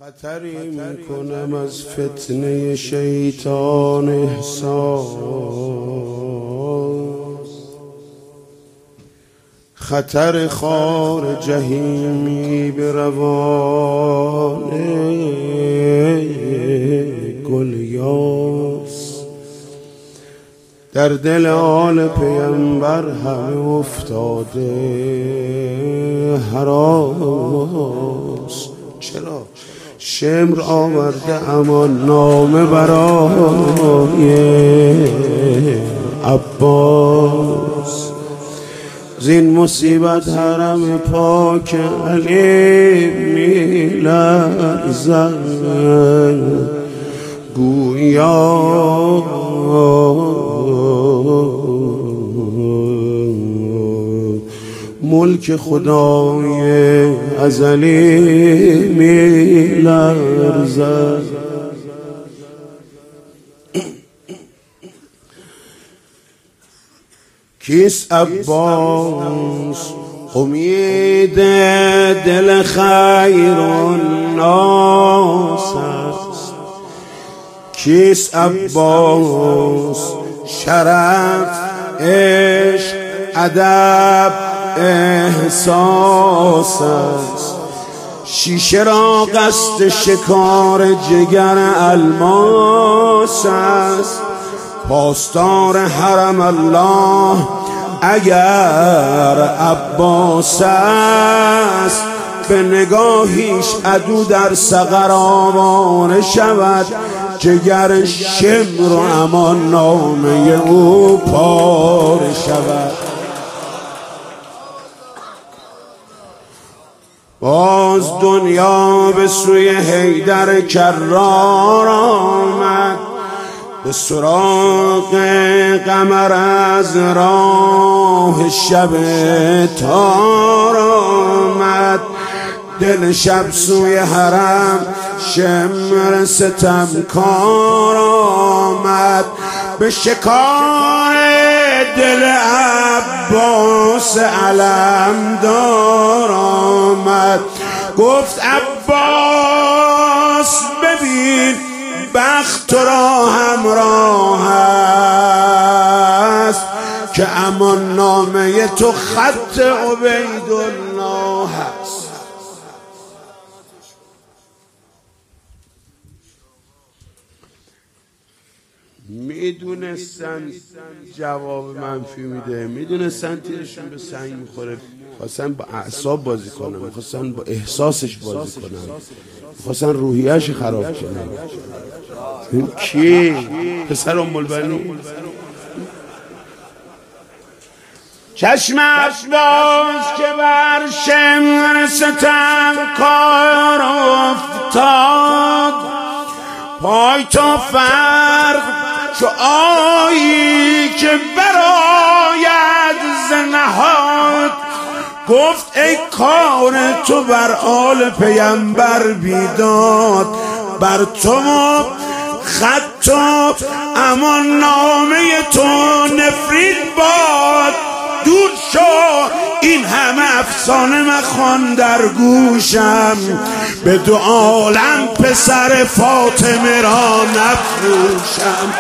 خطری میکنم از فتنه شیطان احساس، خطر خار جهیمی به روان گل یاس، در دل آل پیمبر همه افتاده هراس. چرا؟ شمر آورده اما نامه برای عباس، زین مصیبت حرم پاک علی میلرزد، گویا ملک خدای ازلی میلرزد. کیست عباس امید دل خیر الناس است؟ کیست عباس شرف عشق ادب احساس است؟ شیشه را قصد شکار جگر الماس است. پاسدار حرم الله اگر عباس است، به نگاهیش عدو در سقر آواره شود، جگر شمر و امان نامه او پاره شود. باز دنیا به سوی حیدر کرار آمد، به سراغ قمر از راه شب تار آمد. دل شب سوی حرم شمر ستمکار آمد، به شکار دل عباس علمدار آمد. گفت عباس ببین بخت تو را همراه است، که امان نامه تو خط عبیدالله است. میدونستن جواب منفی میده، میدونستن تیرشون به سنگ میخوره، خواستن با اعصاب بازی کنن، میخواستن با احساسش بازی کنن، میخواستن روحیه‌اش خراب کنن. کی؟ پسر ام البنین. چشم عباس که بر شمر ستمکار افتاد، پای تا فرق چو آیی که براید ز نهاد. گفت ای کار تو بر آل پیمبر بیداد، بر تو خط و امان نامه تو نفرین باد. دور شو این همه افسانه مخوان در گوشم، به دو عالم پسر فاطمه را نفروشم.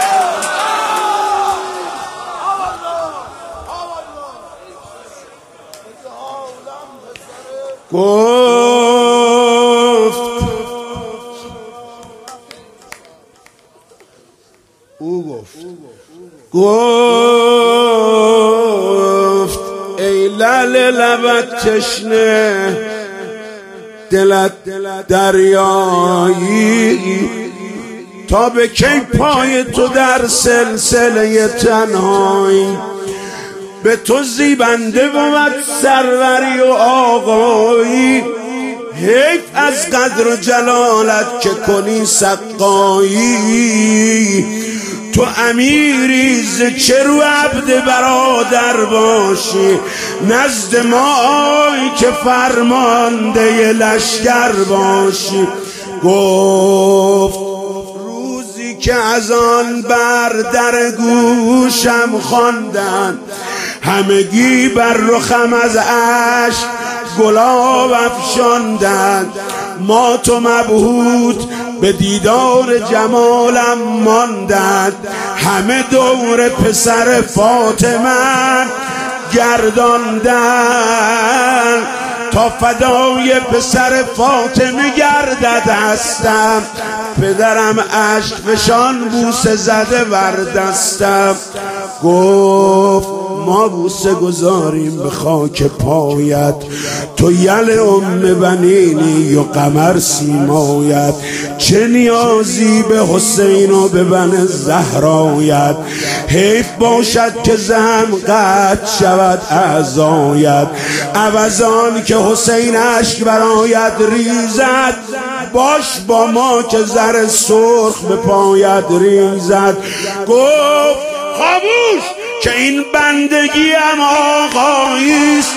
گفت ای لعل لبت تشنه، دلت دریایی، تا به کی پای تو در سلسله تنهایی؟ به تو زیبنده بود سروری و آقایی، حیف از قدر و جلالت که کنی سقایی. تو امیری ز چه رو عبد برادر باشی، نزد ما آی که فرمانده لشکر باشی. گفت روزی که از آن بر در گوشم خواندند، همگی بر رخم از اشک گلاب افشاندند. مات و مبهوت به دیدار جمالم ماندند، همه دور پسر فاطمه گرداندند، تا فدای پسر فاطمه گردد هستم، پدرم اشک فشان بوسه زده بر دستم. گفت ما بوسه گذاریم به خاک پایت، تو یل ام بنینی و قمر سیمایت، چه نیازی به حسین و به بن زهرایت، حیف باشد که زهم قطع شود اعضایت، عوضان که حسین اشک برایت ریزد، باش با ما که زر سرخ به پایت ریزد. گفت خاموش که این بندگیم آقاییست،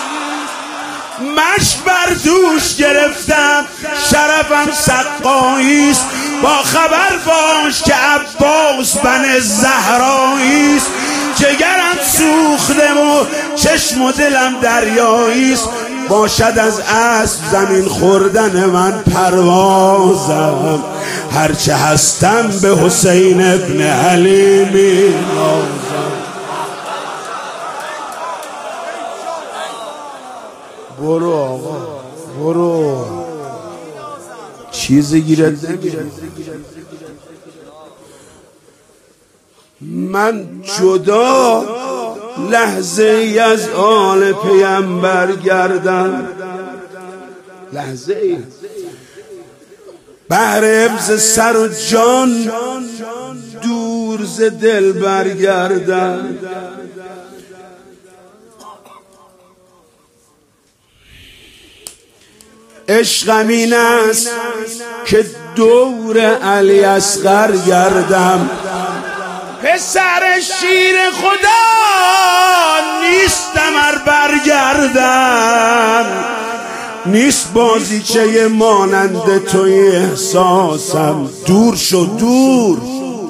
مش بر دوش گرفتم شرفم سقاییست، با خبر باش که عباس بن زهراییست، جگرم سوخته و چشم و دلم دریاییست، باشد از اسب زمین خوردن من پروازم، هرچه هستم به حسین ابن علی می‌نازم. برو آقا برو، چیزی گیرد نمیره. من جدا لحظه ای از آل پیمبر گردم، لحظه ای بهر حفظ سر و جان دور ز دل برگردم. عشقم این است که دور علی اصغر گردم، پسر شیر خدا نیستم ار برگردم، نیست بازیچه مانند توی احساسم، دور شو دور.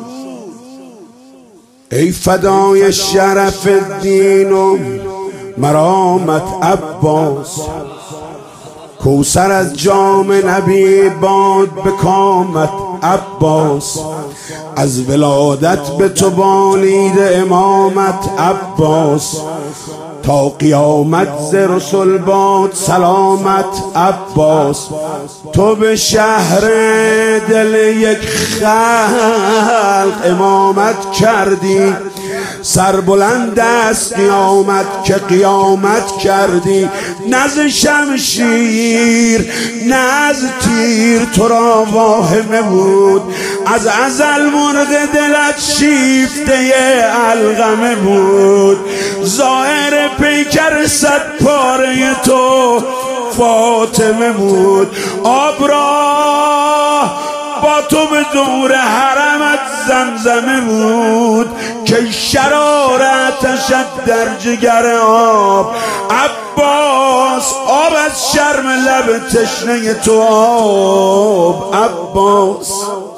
ای فدای شرف الدین و مرامت عباس، کوثر از جام نبی باد به کامت عباس، از ولادت به تو بالید امامت عباس، تا قیامت ز رسول باد سلامت عباس، تو به شهر دل یک خلق امامت کردی، سربلند است قیامت که قیامت کردی، نز شمشیر نز تیر تو را واهمه بود، از ازل مرغ دلت شیفته علقمه بود، ظاهر پیکر صد پاره تو فاطمه بود، آب را با تو به دور حرمت زمزمه بود، که شرارتشت در جگر آب عباس، آب از شرم لب تشنه تو آب عباس،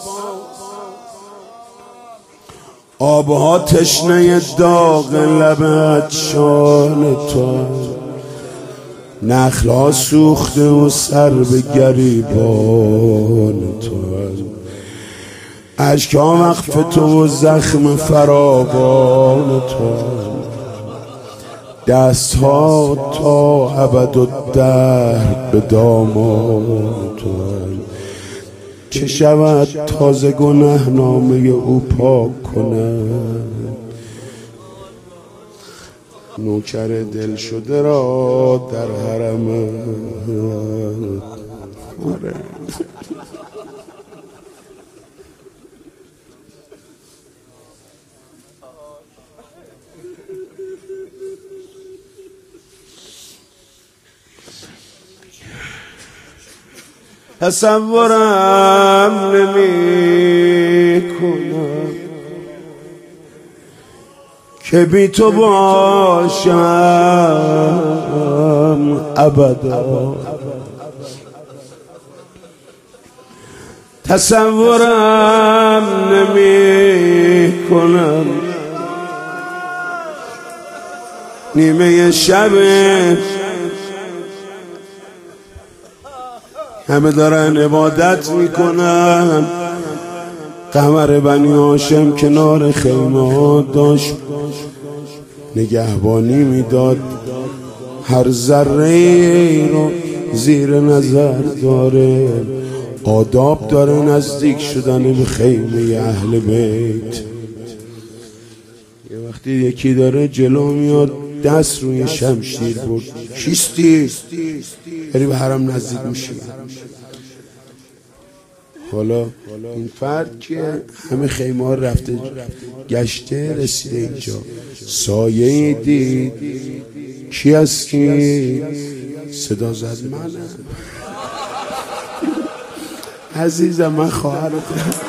آبها تشنه داغ لبت شان تو، نخلا سوخته و سر به گریبان تو، اشکا وقف تو و زخم فراوان تو، دست ها تا ابد و دهر به دامان تو، چه شود تازه گناه نامه او پاک کند، نوکر دل شده را در حرم تصورم نمی کنم که بی تو باشم ابدا، تصورم نمی کنم نیمه شب همه دارن عبادت میکنن. قمر بنی هاشم کنار خیمه داشت نگهبانی میداد، هر ذره رو زیر نظر داره، آداب داره نزدیک شدن به خیمه اهل بیت. یه وقتی یکی داره جلو میاد دست روی شمشیر برد، کیستی؟ یعنی به حرم نزدیک میشه. حالا این فرد که همه خیمه ها رفته گشته رسیده اینجا، سایه دید، کی هستی؟ صدا زد منم. عزیزم من خواهرتم.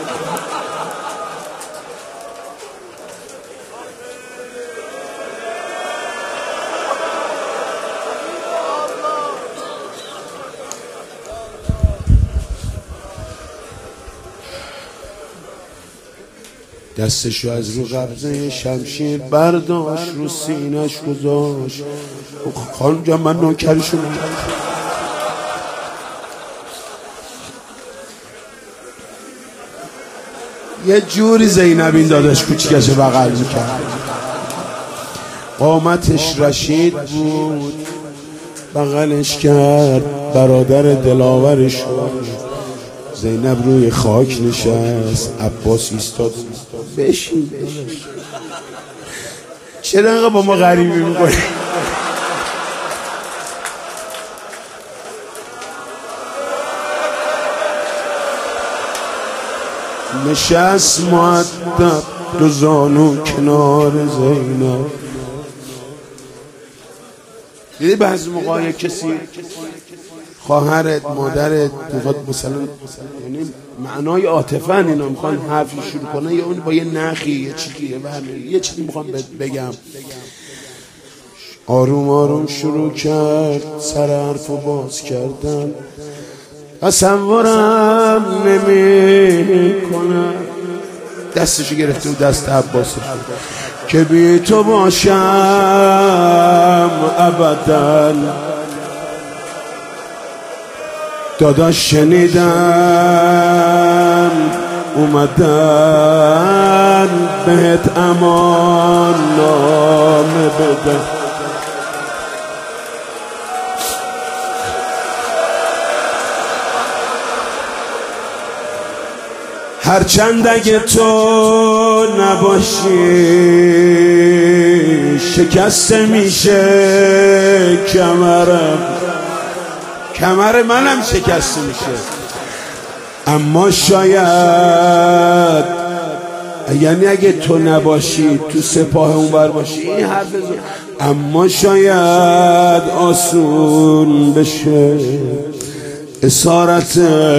دستشو از رو قبضه شمشیر برداشت، رو سینش گذاشت. خانم جان من نوکرشون. یه جوری زینب این داداش کوچیکش بغل میکرد، قامتش رشید بود، بغلش کرد، برادر دلاورش بود. زینب روی خاک نشست، عباس ایستاد. بشین چرا انقدر با ما غریبی میکنی؟ نشست مؤدب دو زانو کنار زینب. دیدی بعضی موقع کسی خواهرت مادرت میخواد مثلا یعنی معنای عاطفه اینا میخوان حرفی شروع کنه، یا اون با یه نخی یه چیزی یه چیزی میخوام بگم، آروم آروم شروع کرد سر حرفو باز کردن. تصورم نمی کنم، دستشو گرفته و دست عباسش که بی تو باشم ابدا. داداش شنیدم اومدن بهت امان نامه بدن. هرچند اگه تو نباشی شکسته میشه کمر منم شکسته میشه. اما شاید یعنی اگه تو نباشی تو سپاه اونور باشی این حرف اما شاید آسون بشه اسارت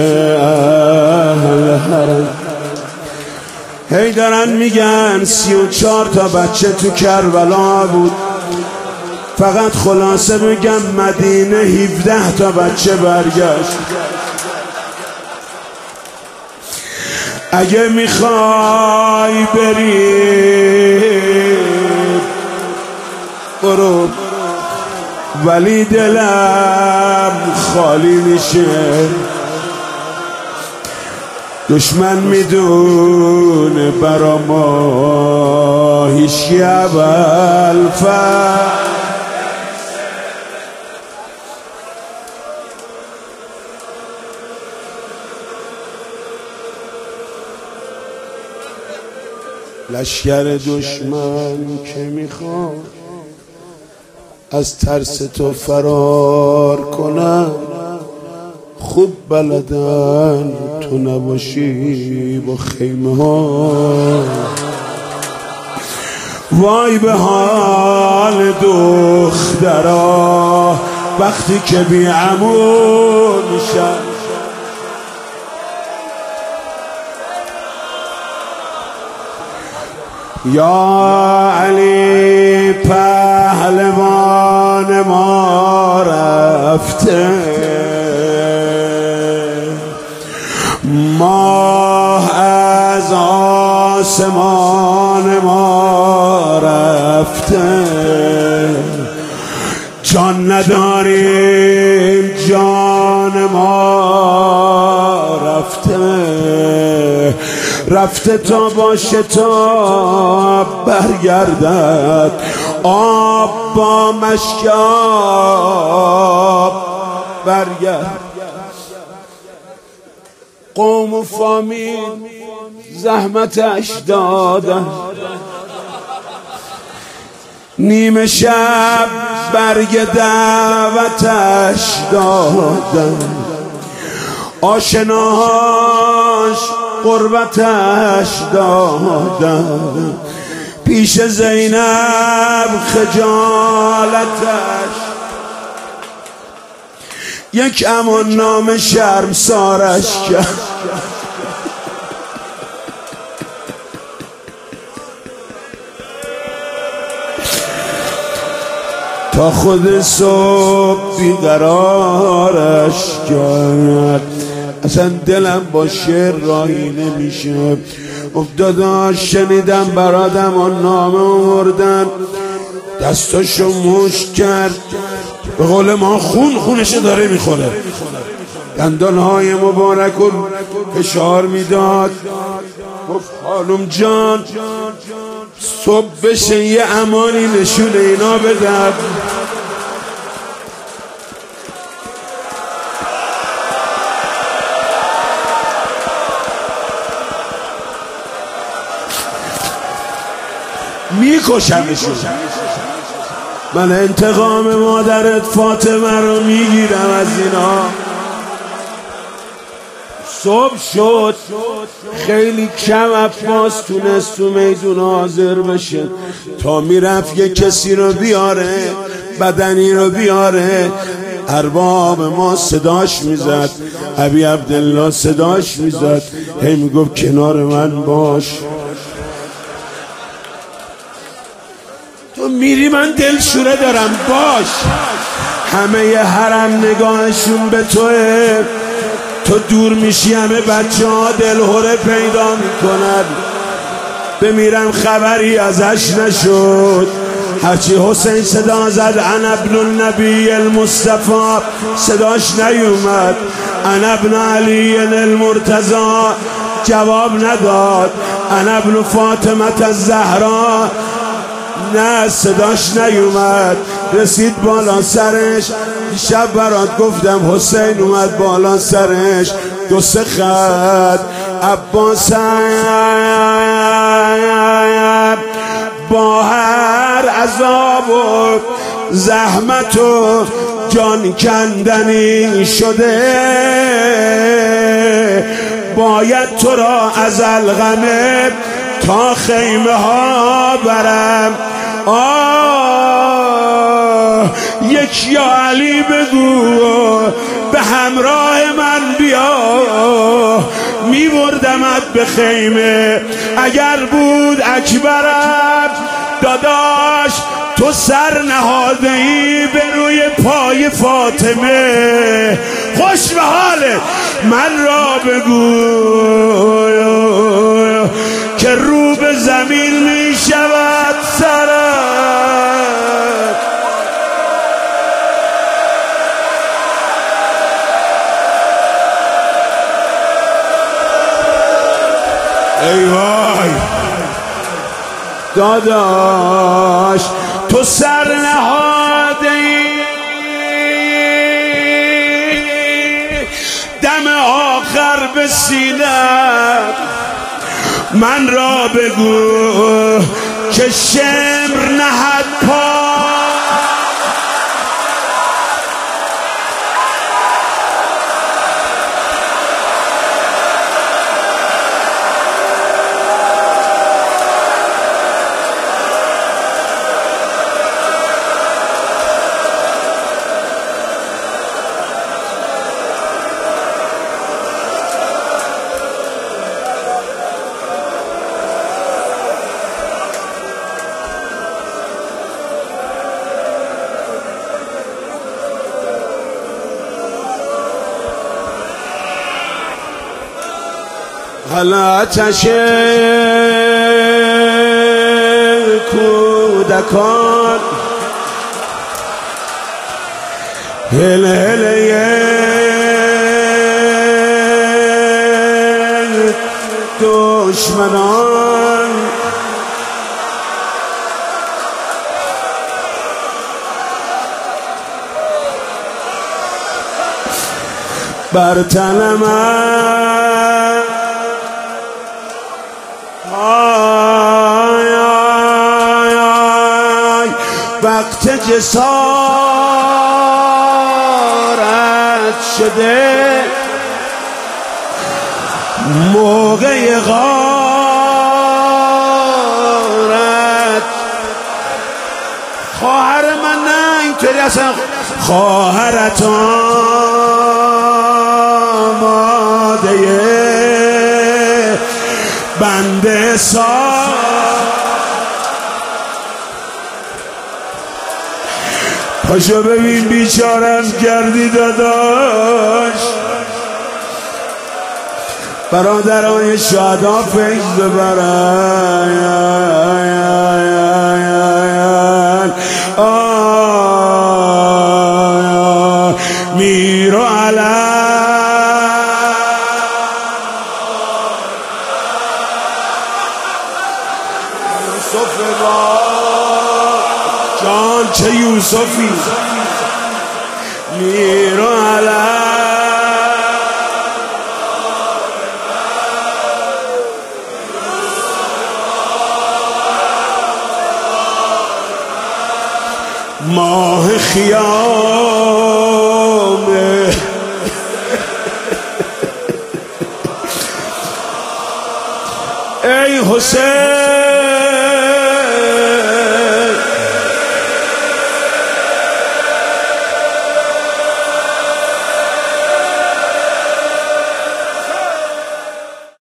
اهل حرم. هی دارن میگن 34 تا بچه تو کربلا بود، فقط خلاصه بگم مدینه 17 تا بچه برگشت. اگه میخوای بری برو، ولی دلم خالی میشه. دشمن میدونه برا ما هیچی اول لشکر دشمن که میخواد از ترس تو فرار کنن، خوب بلدن تو نباشی با خیمه ها. وای به حال دخترا وقتی که بی عمو میشن. یا علی پهلوان ما رفته، ماه از آسمان ما رفته، جان نداریم جان ما رفته تا با شتاب برگردد، آب با مشکاب برگرد. قوم و فامیل زحمتش دادن، نیمه شب برگ دعوتش دادن، آشناهاش قربتش دادن، پیش زینب خجالتش، یک امان نام شرمسارش کرد. تا خود صبح بیقرارش کرد. اصلا دلم با شعر راهی نمیشه. افتاداش شنیدم برادم آن نامه آوردن، دستاشو مشت کرد، به قول ما خونشو داره میخوره، دندانهای مبارک رو فشار میداد. گفت خانم جان صبح بشه یه امانی نشون اینا بدم. میکشمشون. من انتقام مادرت فاطمه رو میگیرم از اینا. صبح شد، خیلی کم عباس تونست تو میدون حاضر بشه تا میرفت یه کسی رو بیاره، بدنی رو بیاره. ارباب ما صداش میزد، ابی عبدالله صداش میزد، هی میگفت کنار من باش. تو میری من دلشوره دارم باش. همه ی حرم نگاهشون به توه، تو دور میشی همه بچه ها دلهوره پیدا میکنن. بمیرم خبری ازش نشد. هرچی حسین صدا زد انا ابن النبی المصطفى صداش نیومد، انا ابن علی المرتضی جواب نداد، انا ابن فاطمه الزهرا نه صداش نیومد. رسید بالا سرش، شب برات گفتم حسین اومد بالا سرش، دو سه خط عباس با هر عذاب و زحمت و جان کندنی شده، باید تو را از الغمه تا خیمه ها برم. یک یا علی بگو به همراه من بیا، میبردمت به خیمه. اگر بود اکبرم داداش تو سر نهاده ای به روی پای فاطمه. خوش به حالت من را بگو که رو به زمین می شود سرت. ای وای داداش تو سر نهاده ای دم آخر به سینه. من را بگو که شمر نهد پا حالاتش کودکان هل هل دشمنان بر تن من آی آی آی وقت جسارت شده موقع غارت خواهر من نه اینطوری اصلا خواهرت آماده بنده پاشو ببین بیچارم کردی داداش برادران شهدا فیض ببرن میر و علم یوسف با جان چه یوسفی میر و علم ماه خیامه ای حسین